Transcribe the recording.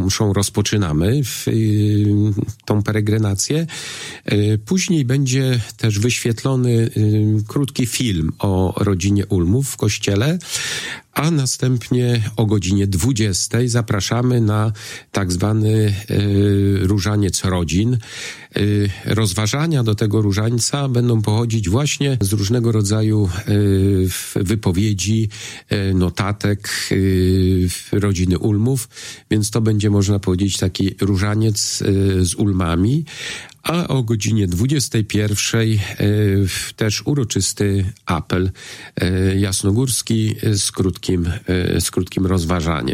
mszą rozpoczynamy tą peregrinację. Później będzie też wyświetlony krótki film o rodzinie Ulmów w kościele, a następnie o godzinie 20 zapraszamy na tak zwany różaniec rodzin. Rozważania do tego różańca będą pochodzić właśnie z różnego rodzaju wypowiedzi, notatek rodziny Ulmów, więc to będzie, można powiedzieć, taki różaniec z Ulmami. A o godzinie 21 też uroczysty apel jasnogórski z krótkim rozważaniem.